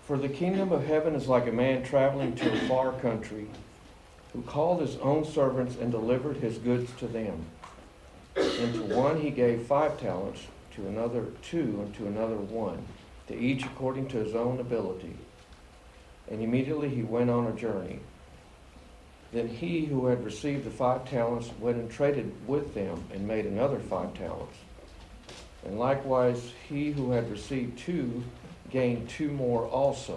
For the kingdom of heaven is like a man traveling to a far country, who called his own servants and delivered his goods to them. And to one he gave 5 talents, to another 2, and to another 1, to each according to his own ability. And immediately he went on a journey. Then he who had received the 5 talents went and traded with them and made another 5 talents. And likewise he who had received 2 gained 2 more also.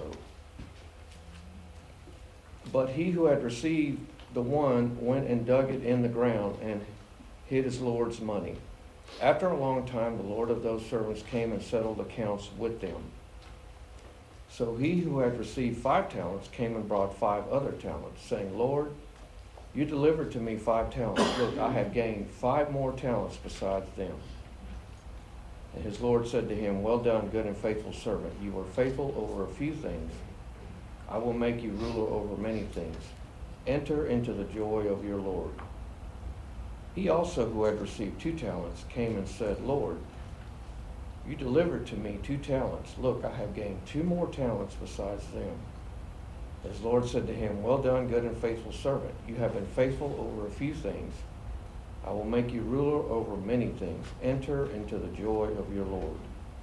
But he who had received the 1 went and dug it in the ground and hid his Lord's money. After a long time, the Lord of those servants came and settled accounts with them. So he who had received 5 talents came and brought 5 other talents, saying, Lord, you delivered to me 5 talents. Look, I have gained 5 more talents besides them. And his Lord said to him, Well done, good and faithful servant. You were faithful over a few things. I will make you ruler over many things. Enter into the joy of your Lord. He also, who had received 2 talents, came and said, Lord, you delivered to me 2 talents. Look, I have gained 2 more talents besides them. His Lord said to him, Well done, good and faithful servant. You have been faithful over a few things. I will make you ruler over many things. Enter into the joy of your Lord.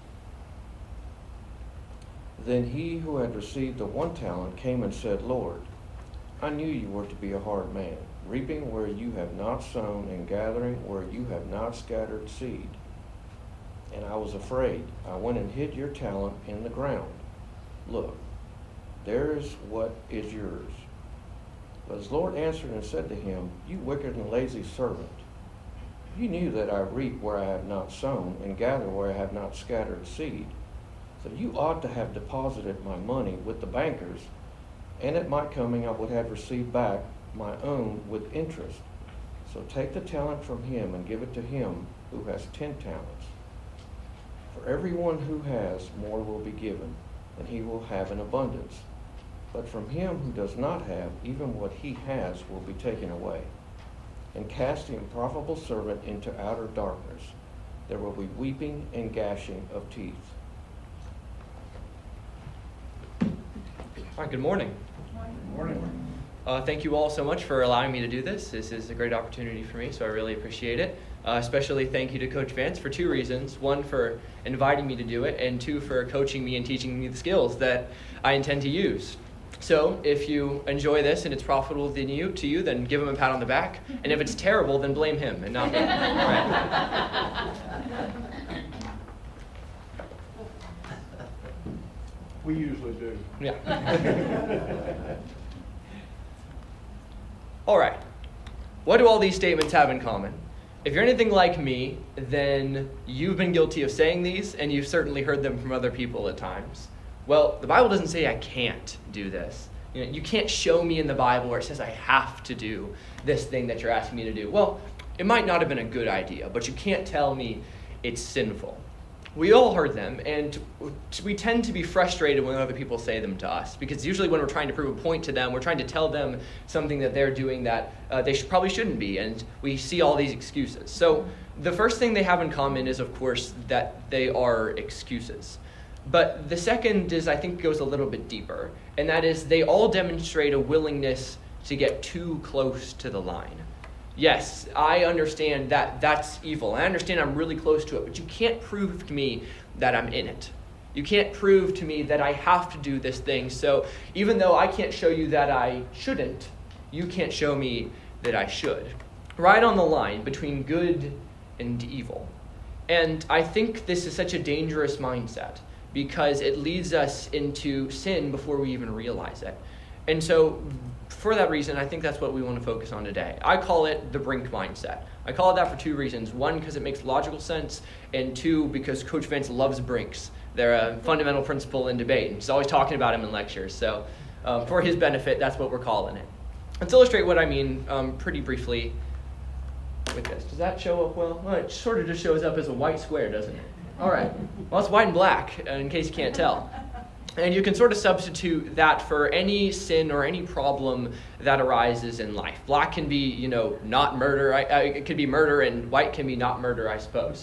Then he who had received the 1 talent came and said, Lord, I knew you were to be a hard man, reaping where you have not sown and gathering where you have not scattered seed. And I was afraid. I went and hid your talent in the ground. Look, there is what is yours. But his Lord answered and said to him, You wicked and lazy servant, you knew that I reap where I have not sown and gather where I have not scattered seed. So you ought to have deposited my money with the bankers, and at my coming I would have received back my own with interest. So take the talent from him and give it to him who has 10 talents. For everyone who has, more will be given, and he will have an abundance. But from him who does not have, even what he has will be taken away. And cast the unprofitable servant into outer darkness. There will be weeping and gnashing of teeth. All right, good morning. Good morning. Thank you all so much for allowing me to do this. This is a great opportunity for me, so I really appreciate it. Especially thank you to Coach Vance for 2 reasons. 1, for inviting me to do it, and 2, for coaching me and teaching me the skills that I intend to use. So if you enjoy this and it's profitable to you, then give him a pat on the back. And if it's terrible, then blame him and not me. All right. We usually do. Yeah. All right. What do all these statements have in common? If you're anything like me, then you've been guilty of saying these, and you've certainly heard them from other people at times. Well, the Bible doesn't say I can't do this. You can't show me in the Bible where it says I have to do this thing that you're asking me to do. Well, it might not have been a good idea, but you can't tell me it's sinful. We all heard them, and we tend to be frustrated when other people say them to us, because usually when we're trying to prove a point to them, we're trying to tell them something that they're doing that they probably shouldn't be, and we see all these excuses. So the first thing they have in common is, of course, that they are excuses. But the second is, I think, goes a little bit deeper, and that is they all demonstrate a willingness to get too close to the line. Yes, I understand that that's evil. I understand I'm really close to it, but you can't prove to me that I'm in it. You can't prove to me that I have to do this thing. So even though I can't show you that I shouldn't, you can't show me that I should. Right on the line between good and evil. And I think this is such a dangerous mindset because it leads us into sin before we even realize it. And so for that reason, I think that's what we want to focus on today. I call it the Brink mindset. I call it that for 2 reasons. 1, because it makes logical sense, and 2, because Coach Vance loves Brinks. They're a fundamental principle in debate. He's always talking about them in lectures. So for his benefit, that's what we're calling it. Let's illustrate what I mean pretty briefly with this. Does that show up well? Well, it sort of just shows up as a white square, doesn't it? All right. Well, it's white and black, in case you can't tell. And you can sort of substitute that for any sin or any problem that arises in life. Black can be, not murder. It could be murder, and white can be not murder, I suppose.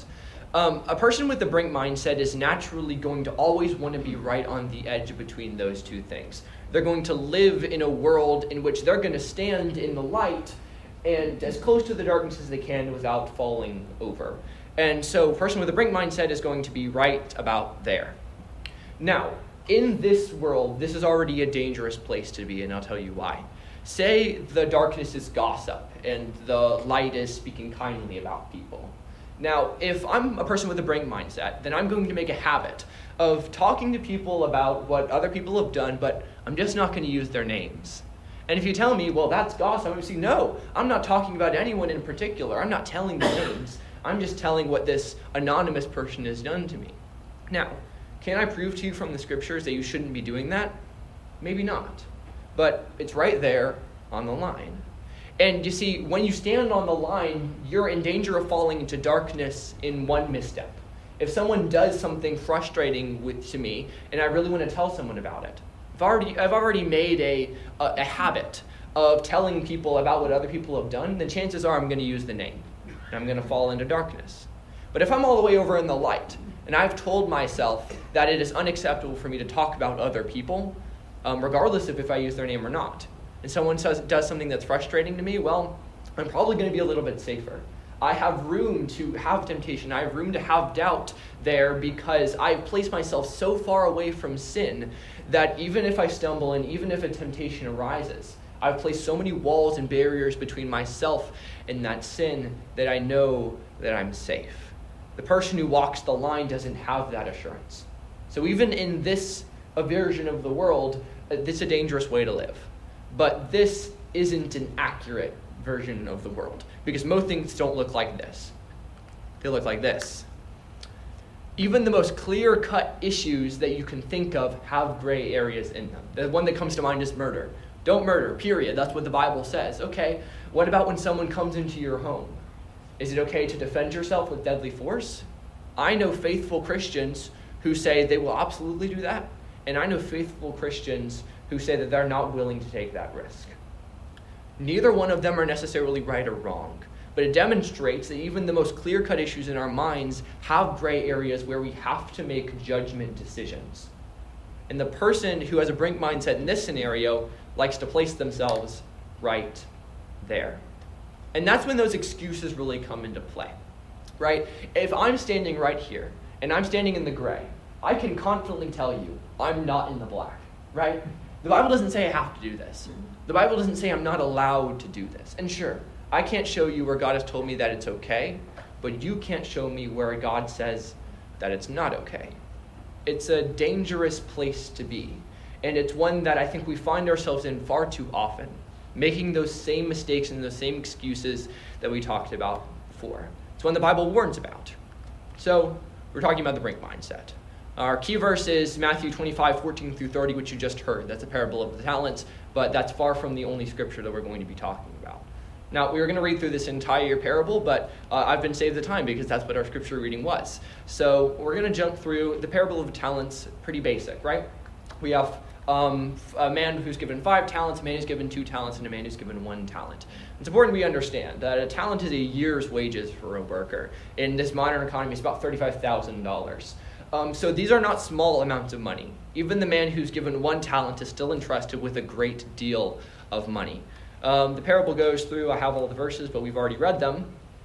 A person with the Brink mindset is naturally going to always want to be right on the edge between those two things. They're going to live in a world in which they're going to stand in the light and as close to the darkness as they can without falling over. And so a person with a Brink mindset is going to be right about there. Now, in this world, this is already a dangerous place to be, and I'll tell you why. Say the darkness is gossip and the light is speaking kindly about people. Now, if I'm a person with a Brink mindset, then I'm going to make a habit of talking to people about what other people have done, but I'm just not going to use their names. And if you tell me, well, that's gossip, I'm going to say, no, I'm not talking about anyone in particular. I'm not telling the names. I'm just telling what this anonymous person has done to me. Now, can I prove to you from the scriptures that you shouldn't be doing that? Maybe not. But it's right there on the line. And you see, when you stand on the line, you're in danger of falling into darkness in one misstep. If someone does something frustrating to me, and I really want to tell someone about it, I've already made a habit of telling people about what other people have done, then chances are I'm going to use the name, and I'm going to fall into darkness. But if I'm all the way over in the light, and I've told myself that it is unacceptable for me to talk about other people, regardless of if I use their name or not, and someone does something that's frustrating to me, well, I'm probably going to be a little bit safer. I have room to have temptation. I have room to have doubt there because I've placed myself so far away from sin that even if I stumble and even if a temptation arises, I've placed so many walls and barriers between myself and that sin that I know that I'm safe. The person who walks the line doesn't have that assurance. So even in this version of the world, this is a dangerous way to live. But this isn't an accurate version of the world because most things don't look like this. They look like this. Even the most clear-cut issues that you can think of have gray areas in them. The one that comes to mind is murder. Don't murder, period. That's what the Bible says. Okay, what about when someone comes into your home? Is it okay to defend yourself with deadly force? I know faithful Christians who say they will absolutely do that, and I know faithful Christians who say that they're not willing to take that risk. Neither one of them are necessarily right or wrong, but it demonstrates that even the most clear-cut issues in our minds have gray areas where we have to make judgment decisions. And the person who has a Brink mindset in this scenario likes to place themselves right there. And that's when those excuses really come into play, right? If I'm standing right here and I'm standing in the gray, I can confidently tell you I'm not in the black, right? The Bible doesn't say I have to do this. The Bible doesn't say I'm not allowed to do this. And sure, I can't show you where God has told me that it's okay, but you can't show me where God says that it's not okay. It's a dangerous place to be, and it's one that I think we find ourselves in far too often, making those same mistakes and those same excuses that we talked about before. It's one the Bible warns about. So, we're talking about the Brink mindset. Our key verse is Matthew 25:14-30, which you just heard. That's a parable of the talents, but that's far from the only scripture that we're going to be talking about. Now, we were going to read through this entire parable, but I've been saved the time because that's what our scripture reading was. So we're going to jump through the parable of the talents, pretty basic, right? We have a man who's given 5 talents, a man who's given 2 talents, and a man who's given 1 talent. It's important we understand that a talent is a year's wages for a worker. In this modern economy, it's about $35,000. So these are not small amounts of money. Even the man who's given 1 talent is still entrusted with a great deal of money. The parable goes through, I have all the verses, but we've already read them.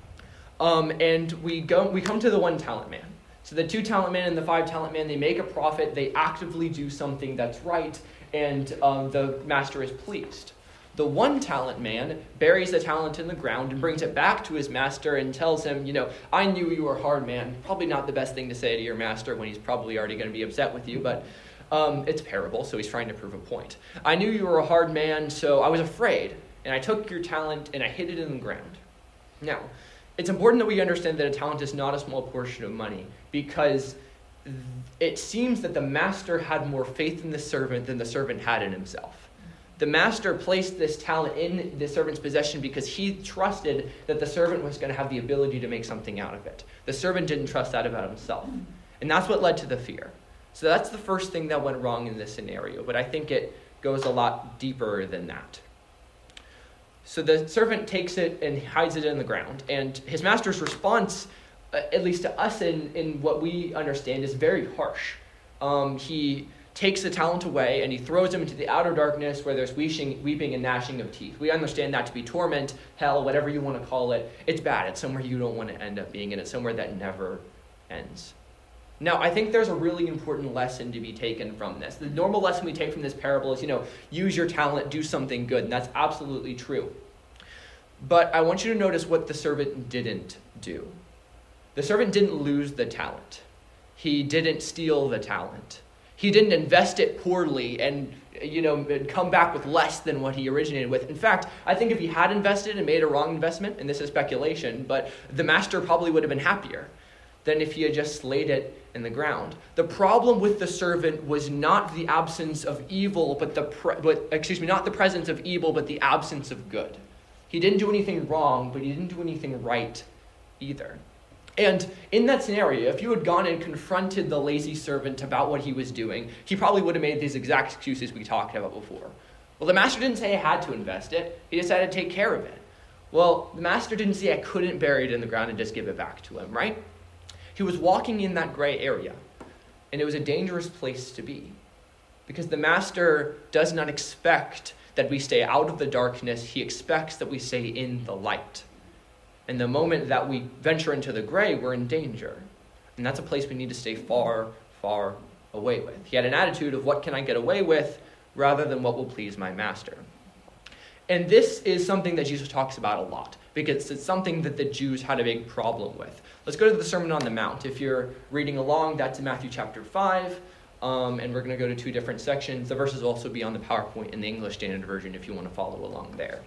And we come to the 1 talent man. So the 2 talent man and the 5 talent man, they make a profit, they actively do something that's right, and the master is pleased. The 1 talent man buries the talent in the ground and brings it back to his master and tells him, I knew you were a hard man. Probably not the best thing to say to your master when he's probably already going to be upset with you, but it's a parable, so he's trying to prove a point. I knew you were a hard man, so I was afraid, and I took your talent and I hid it in the ground. Now, it's important that we understand that a talent is not a small portion of money, because it seems that the master had more faith in the servant than the servant had in himself. The master placed this talent in the servant's possession because he trusted that the servant was going to have the ability to make something out of it. The servant didn't trust that about himself. And that's what led to the fear. So that's the first thing that went wrong in this scenario, but I think it goes a lot deeper than that. So the servant takes it and hides it in the ground, and his master's response at least to us in what we understand, is very harsh. He takes the talent away and he throws him into the outer darkness where there's weeping and gnashing of teeth. We understand that to be torment, hell, whatever you want to call it. It's bad. It's somewhere you don't want to end up being, and it's somewhere that never ends. Now, I think there's a really important lesson to be taken from this. The normal lesson we take from this parable is, use your talent, do something good, and that's absolutely true. But I want you to notice what the servant didn't do. The servant didn't lose the talent. He didn't steal the talent. He didn't invest it poorly and come back with less than what he originated with. In fact, I think if he had invested and made a wrong investment, and this is speculation, but the master probably would have been happier than if he had just laid it in the ground. The problem with the servant was not the absence of evil, not the presence of evil, but the absence of good. He didn't do anything wrong, but he didn't do anything right either. And in that scenario, if you had gone and confronted the lazy servant about what he was doing, he probably would have made these exact excuses we talked about before. Well, the master didn't say I had to invest it. He decided to take care of it. Well, the master didn't say I couldn't bury it in the ground and just give it back to him, right? He was walking in that gray area, and it was a dangerous place to be, because the master does not expect that we stay out of the darkness. He expects that we stay in the light. And the moment that we venture into the gray, we're in danger. And that's a place we need to stay far, far away with. He had an attitude of what can I get away with rather than what will please my master. And this is something that Jesus talks about a lot, because it's something that the Jews had a big problem with. Let's go to the Sermon on the Mount. If you're reading along, that's in Matthew chapter 5, and we're going to go to two different sections. The verses will also be on the PowerPoint in the English Standard Version if you want to follow along there.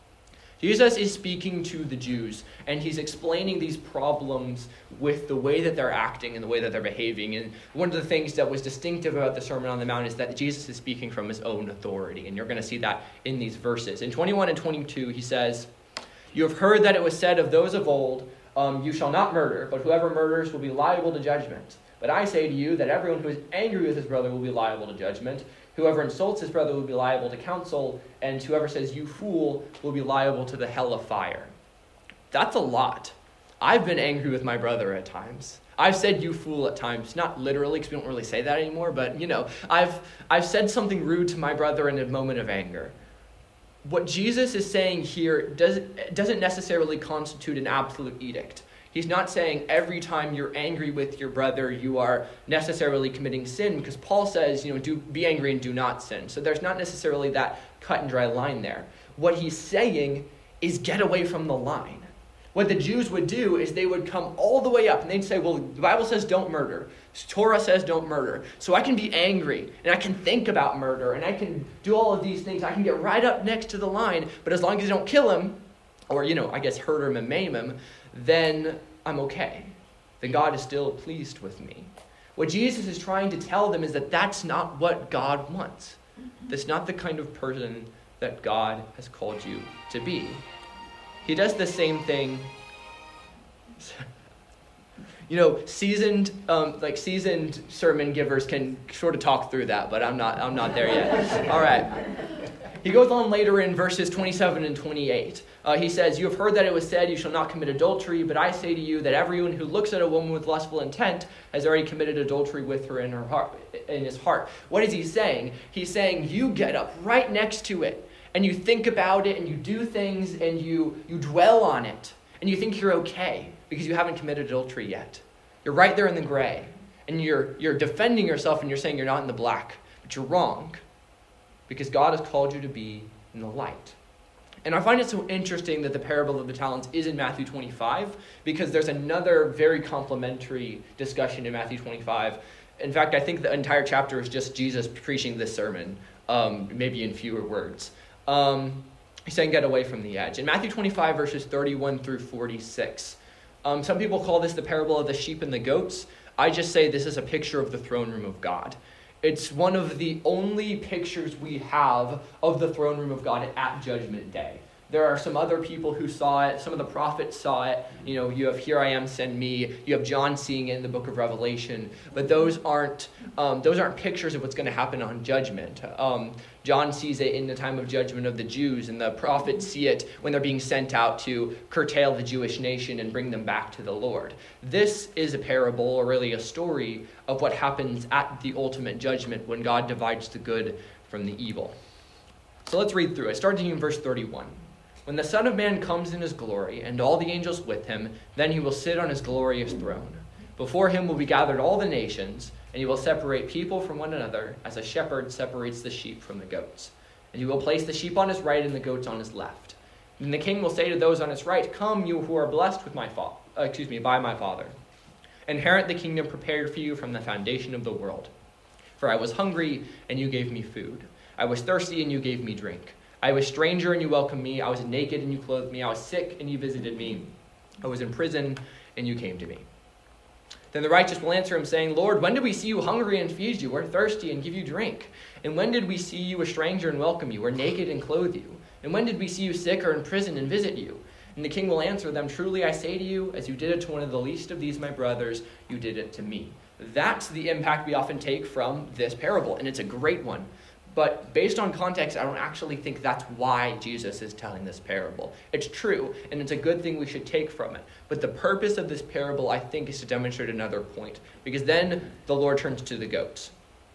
Jesus is speaking to the Jews, and he's explaining these problems with the way that they're acting and the way that they're behaving. And one of the things that was distinctive about the Sermon on the Mount is that Jesus is speaking from his own authority, and you're going to see that in these verses. In 21 and 22, he says, "You have heard that it was said of those of old, you shall not murder, but whoever murders will be liable to judgment. But I say to you that everyone who is angry with his brother will be liable to judgment. Whoever insults his brother will be liable to counsel, and whoever says, 'You fool,' will be liable to the hell of fire." That's a lot. I've been angry with my brother at times. I've said "you fool" at times, not literally, because we don't really say that anymore, but, I've said something rude to my brother in a moment of anger. What Jesus is saying here doesn't necessarily constitute an absolute edict. He's not saying every time you're angry with your brother, you are necessarily committing sin, because Paul says, be angry and do not sin. So there's not necessarily that cut and dry line there. What he's saying is get away from the line. What the Jews would do is they would come all the way up and they'd say, well, the Bible says don't murder. Torah says don't murder. So I can be angry and I can think about murder and I can do all of these things. I can get right up next to the line, but as long as you don't kill him, or, hurt him and maim him, then I'm okay. Then God is still pleased with me. What Jesus is trying to tell them is that that's not what God wants. That's not the kind of person that God has called you to be. He does the same thing. Seasoned sermon givers can sort of talk through that, but I'm not there yet. All right. He goes on later in verses 27 and 28. He says, "You have heard that it was said, 'You shall not commit adultery,' but I say to you that everyone who looks at a woman with lustful intent has already committed adultery with her in his heart." What is he saying? He's saying you get up right next to it, and you think about it, and you do things, and you dwell on it, and you think you're okay because you haven't committed adultery yet. You're right there in the gray, and you're defending yourself, and you're saying you're not in the black, but you're wrong, because God has called you to be in the light. And I find it so interesting that the parable of the talents is in Matthew 25, because there's another very complimentary discussion in Matthew 25. In fact, I think the entire chapter is just Jesus preaching this sermon, maybe in fewer words. He's saying get away from the edge. In Matthew 25, verses 31 through 46, some people call this the parable of the sheep and the goats. I just say this is a picture of the throne room of God. It's one of the only pictures we have of the throne room of God at Judgment Day. There are some other people who saw it. Some of the prophets saw it. You have "Here I am, send me." You have John seeing it in the book of Revelation. But those aren't pictures of what's going to happen on judgment. John sees it in the time of judgment of the Jews, and the prophets see it when they're being sent out to curtail the Jewish nation and bring them back to the Lord. This is a parable, or really a story, of what happens at the ultimate judgment when God divides the good from the evil. So let's read through it. Starting in verse 31. When the Son of Man comes in his glory, and all the angels with him, then he will sit on his glorious throne. Before him will be gathered all the nations, and he will separate people from one another, as a shepherd separates the sheep from the goats. And he will place the sheep on his right and the goats on his left. And the king will say to those on his right, "Come, you who are blessed with by my Father. Inherit the kingdom prepared for you from the foundation of the world. For I was hungry, and you gave me food. I was thirsty, and you gave me drink. I was a stranger, and you welcomed me. I was naked, and you clothed me. I was sick, and you visited me. I was in prison, and you came to me." Then the righteous will answer him, saying, "Lord, when did we see you hungry and feed you, or thirsty and give you drink? And when did we see you a stranger and welcome you, or naked and clothe you? And when did we see you sick or in prison and visit you?" And the king will answer them, "Truly I say to you, as you did it to one of the least of these my brothers, you did it to me." That's the impact we often take from this parable, and it's a great one. But based on context, I don't actually think that's why Jesus is telling this parable. It's true, and it's a good thing we should take from it. But the purpose of this parable, I think, is to demonstrate another point. Because then the Lord turns to the goats.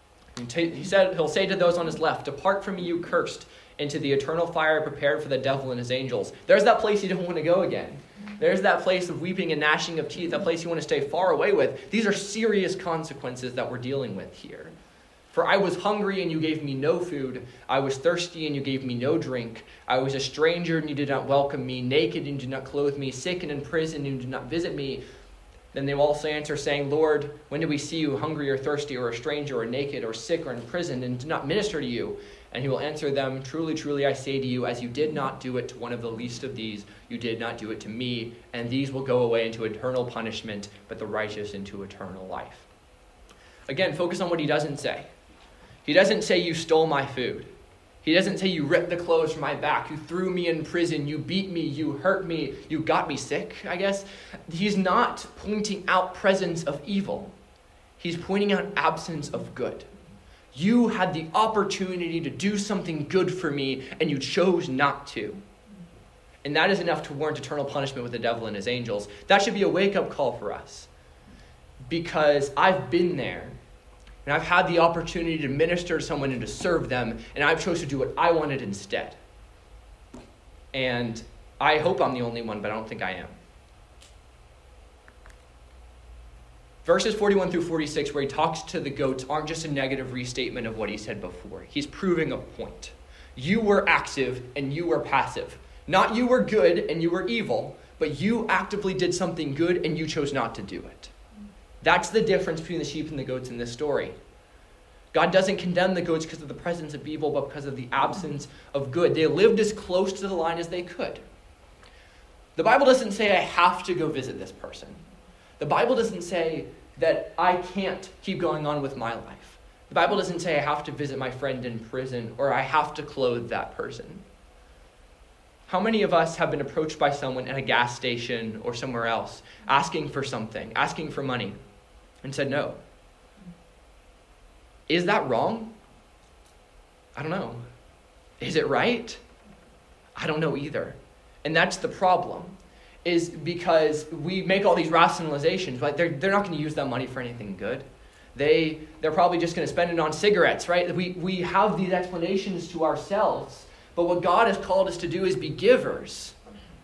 He'll say to those on his left, "Depart from me, you cursed, into the eternal fire prepared for the devil and his angels." There's that place you don't want to go again. There's that place of weeping and gnashing of teeth, that place you want to stay far away with. These are serious consequences that we're dealing with here. "For I was hungry, and you gave me no food. I was thirsty, and you gave me no drink. I was a stranger, and you did not welcome me. Naked, and you did not clothe me. Sick and in prison, and you did not visit me." Then they will also answer, saying, "Lord, when did we see you hungry or thirsty or a stranger or naked or sick or in prison and did not minister to you?" And he will answer them, "Truly, truly, I say to you, as you did not do it to one of the least of these, you did not do it to me. And these will go away into eternal punishment, but the righteous into eternal life." Again, focus on what he doesn't say. He doesn't say, "You stole my food." He doesn't say, "You ripped the clothes from my back. You threw me in prison. You beat me. You hurt me. You got me sick," I guess. He's not pointing out presence of evil. He's pointing out absence of good. You had the opportunity to do something good for me, and you chose not to. And that is enough to warrant eternal punishment with the devil and his angels. That should be a wake-up call for us. Because I've been there. And I've had the opportunity to minister to someone and to serve them, and I've chosen to do what I wanted instead. And I hope I'm the only one, but I don't think I am. Verses 41 through 46, where he talks to the goats, aren't just a negative restatement of what he said before. He's proving a point. You were active and you were passive. Not you were good and you were evil, but you actively did something good and you chose not to do it. That's the difference between the sheep and the goats in this story. God doesn't condemn the goats because of the presence of evil, but because of the absence of good. They lived as close to the line as they could. The Bible doesn't say I have to go visit this person. The Bible doesn't say that I can't keep going on with my life. The Bible doesn't say I have to visit my friend in prison or I have to clothe that person. How many of us have been approached by someone at a gas station or somewhere else asking for something, asking for money, and said no? Is that wrong? I don't know. Is it right? I don't know either. And that's the problem, is because we make all these rationalizations, right? They're not going to use that money for anything good. They're probably just going to spend it on cigarettes, right? We have these explanations to ourselves, but what God has called us to do is be givers.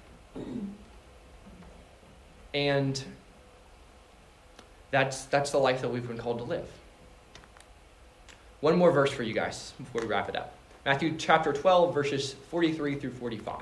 And that's the life that we've been called to live. One more verse for you guys before we wrap it up. Matthew chapter 12, verses 43 through 45.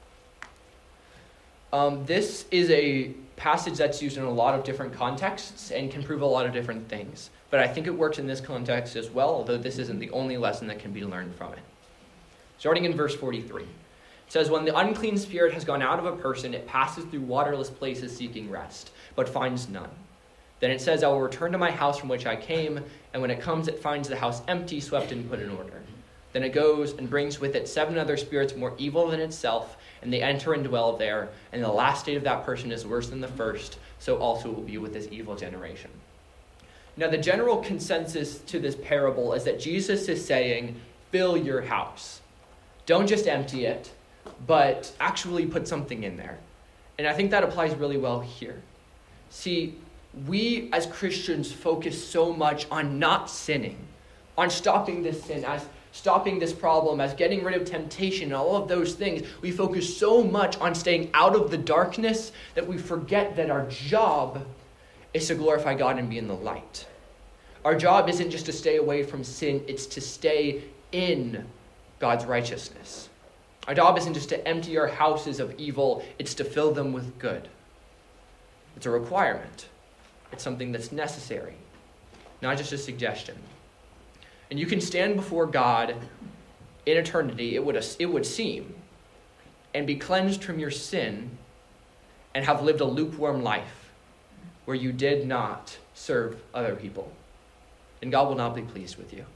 This is a passage that's used in a lot of different contexts and can prove a lot of different things. But I think it works in this context as well, although this isn't the only lesson that can be learned from it. Starting in verse 43. It says, "When the unclean spirit has gone out of a person, it passes through waterless places seeking rest, but finds none. Then it says, I will return to my house from which I came, and when it comes, it finds the house empty, swept, and put in order. Then it goes and brings with it 7 other spirits more evil than itself, and they enter and dwell there. And the last state of that person is worse than the first, so also it will be with this evil generation. Now, the general consensus to this parable is that Jesus is saying, fill your house. Don't just empty it, but actually put something in there. And I think that applies really well here. See, we as Christians focus so much on not sinning, on stopping this sin, as stopping this problem, as getting rid of temptation and all of those things. We focus so much on staying out of the darkness that we forget that our job is to glorify God and be in the light. Our job isn't just to stay away from sin, it's to stay in God's righteousness. Our job isn't just to empty our houses of evil, it's to fill them with good. It's a requirement. It's something that's necessary, not just a suggestion. And you can stand before God in eternity, it would seem, and be cleansed from your sin and have lived a lukewarm life where you did not serve other people. And God will not be pleased with you.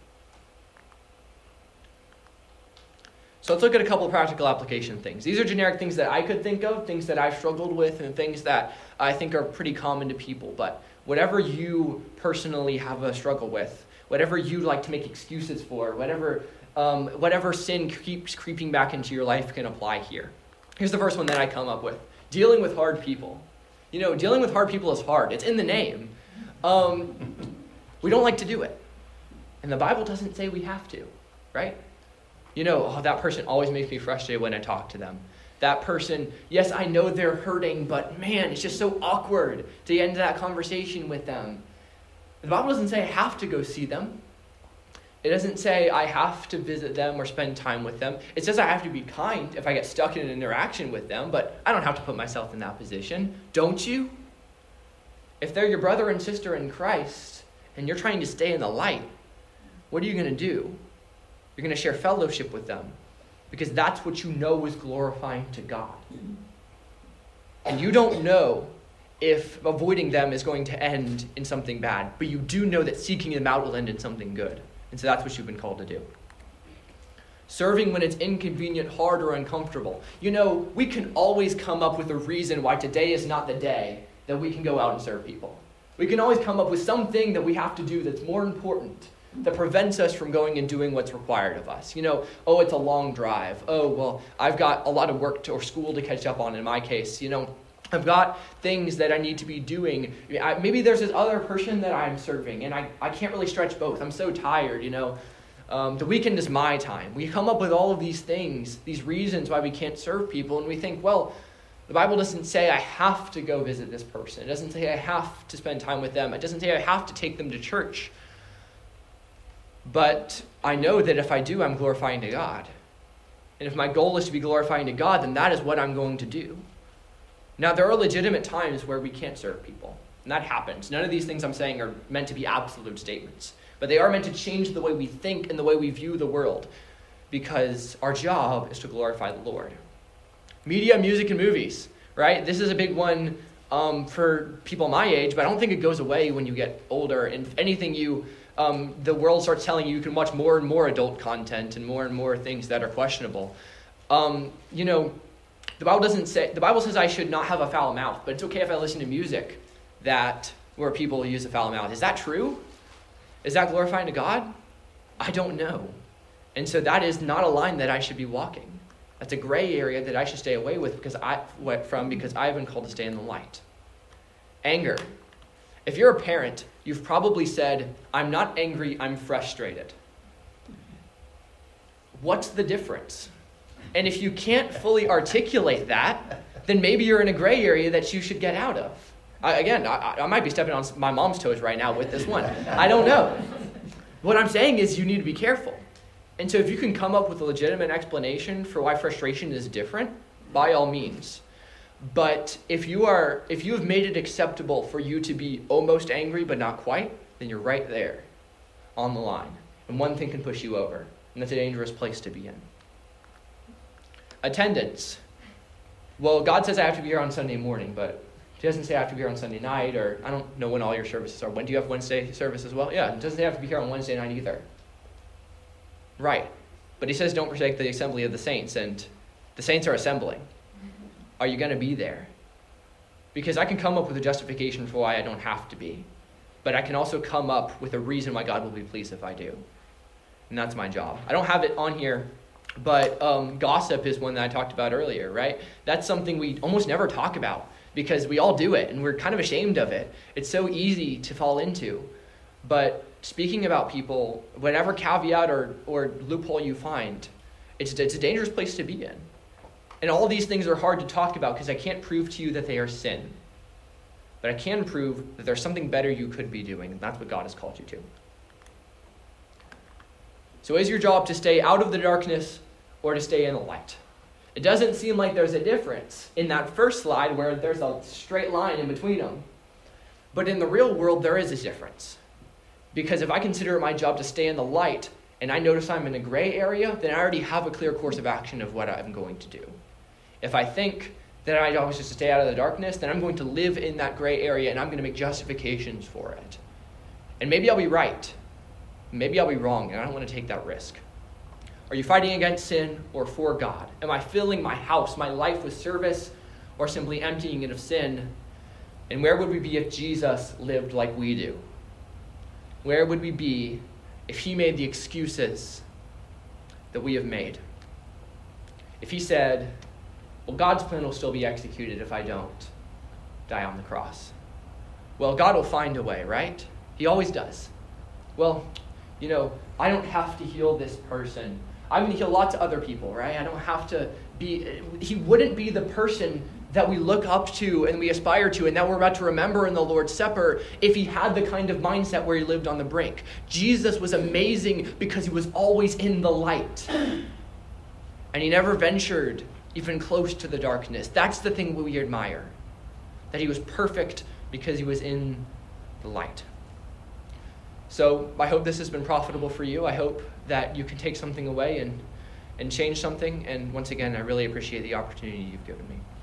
So let's look at a couple of practical application things. These are generic things that I could think of, things that I've struggled with, and things that I think are pretty common to people. But whatever you personally have a struggle with, whatever you like to make excuses for, whatever sin keeps creeping back into your life can apply here. Here's the first one that I come up with. Dealing with hard people. You know, dealing with hard people is hard. It's in the name. We don't like to do it. And the Bible doesn't say we have to, right? You know, that person always makes me frustrated when I talk to them. That person, yes, I know they're hurting, but man, it's just so awkward to get into that conversation with them. The Bible doesn't say I have to go see them. It doesn't say I have to visit them or spend time with them. It says I have to be kind if I get stuck in an interaction with them, but I don't have to put myself in that position. Don't you? If they're your brother and sister in Christ and you're trying to stay in the light, what are you going to do? You're going to share fellowship with them because that's what you know is glorifying to God. And you don't know if avoiding them is going to end in something bad, but you do know that seeking them out will end in something good. And so that's what you've been called to do. Serving when it's inconvenient, hard, or uncomfortable. You know, we can always come up with a reason why today is not the day that we can go out and serve people. We can always come up with something that we have to do that's more important, that prevents us from going and doing what's required of us. You know, oh, it's a long drive. Oh, well, I've got a lot of work or school to catch up on in my case. You know, I've got things that I need to be doing. Maybe there's this other person that I'm serving, and I can't really stretch both. I'm so tired, you know. The weekend is my time. We come up with all of these things, these reasons why we can't serve people, and we think, well, the Bible doesn't say I have to go visit this person. It doesn't say I have to spend time with them. It doesn't say I have to take them to church. But I know that if I do, I'm glorifying to God. And if my goal is to be glorifying to God, then that is what I'm going to do. Now, there are legitimate times where we can't serve people. And that happens. None of these things I'm saying are meant to be absolute statements. But they are meant to change the way we think and the way we view the world. Because our job is to glorify the Lord. Media, music, and movies, right? This is a big one for people my age, but I don't think it goes away when you get older. And if anything, the world starts telling you can watch more and more adult content and more things that are questionable. You know, the Bible says I should not have a foul mouth, but it's okay if I listen to music where people use a foul mouth. Is that true? Is that glorifying to God? I don't know. And so that is not a line that I should be walking. That's a gray area that I should stay away with because I've been called to stay in the light. Anger. If you're a parent, you've probably said, I'm not angry, I'm frustrated. What's the difference? And if you can't fully articulate that, then maybe you're in a gray area that you should get out of. I might be stepping on my mom's toes right now with this one. I don't know. What I'm saying is you need to be careful. And so if you can come up with a legitimate explanation for why frustration is different, by all means. But if you have made it acceptable for you to be almost angry but not quite, then you're right there on the line. And one thing can push you over. And that's a dangerous place to be in. Attendance. Well, God says I have to be here on Sunday morning, but He doesn't say I have to be here on Sunday night, or I don't know when all your services are. When do you have Wednesday service as well? Yeah, it doesn't say I have to be here on Wednesday night either. Right. But he says don't forsake the assembly of the saints, and the saints are assembling. Are you going to be there? Because I can come up with a justification for why I don't have to be, but I can also come up with a reason why God will be pleased if I do. And that's my job. I don't have it on here, but gossip is one that I talked about earlier, right? That's something we almost never talk about because we all do it and we're kind of ashamed of it. It's so easy to fall into. But speaking about people, whatever caveat or loophole you find, it's a dangerous place to be in. And all these things are hard to talk about because I can't prove to you that they are sin. But I can prove that there's something better you could be doing, and that's what God has called you to. So is your job to stay out of the darkness or to stay in the light? It doesn't seem like there's a difference in that first slide where there's a straight line in between them. But in the real world, there is a difference. Because if I consider it my job to stay in the light, and I notice I'm in a gray area, then I already have a clear course of action of what I'm going to do. If I think that I always just stay out of the darkness, then I'm going to live in that gray area and I'm going to make justifications for it. And maybe I'll be right. Maybe I'll be wrong, and I don't want to take that risk. Are you fighting against sin or for God? Am I filling my house, my life with service, or simply emptying it of sin? And where would we be if Jesus lived like we do? Where would we be if he made the excuses that we have made? If he said, well, God's plan will still be executed if I don't die on the cross. Well, God will find a way, right? He always does. Well, I don't have to heal this person. I'm going to heal lots of other people, right? I don't have to be... He wouldn't be the person that we look up to and we aspire to and that we're about to remember in the Lord's Supper if he had the kind of mindset where he lived on the brink. Jesus was amazing because he was always in the light. And he never ventured even close to the darkness. That's the thing we admire. That he was perfect because he was in the light. So I hope this has been profitable for you. I hope that you can take something away and change something. And once again, I really appreciate the opportunity you've given me.